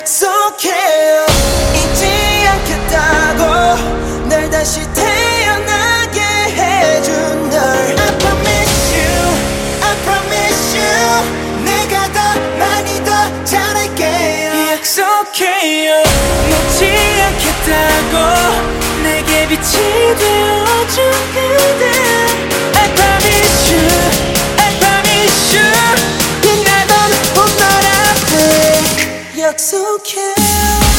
약속해요 잊지 않겠다고 날 다시 태어나게 해준 널 I promise you, I promise you 내가 더 많이 더 잘할게요 약속해요 놓지 않겠다고 내게 빛이 되어준 그대 I promise you, I promise you 빛나던 봄날 앞에 약속해